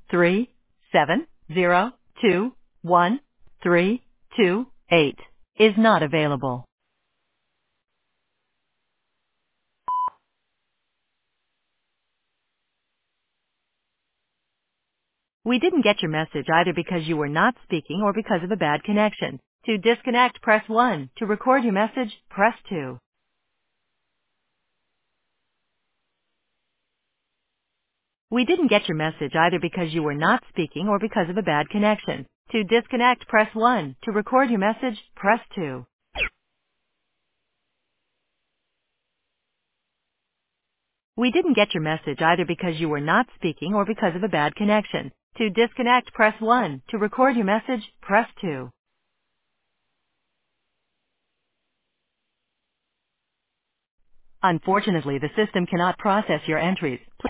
3702132 is not available. We didn't get your message either because you were not speaking or because of a bad connection. To disconnect, press 1. To record your message, press 2. We didn't get your message either because you were not speaking or because of a bad connection. To disconnect, press 1. To record your message, press 2. We didn't get your message either because you were not speaking or because of a bad connection. To disconnect, press 1. To record your message, press 2. Unfortunately, the system cannot process your entries.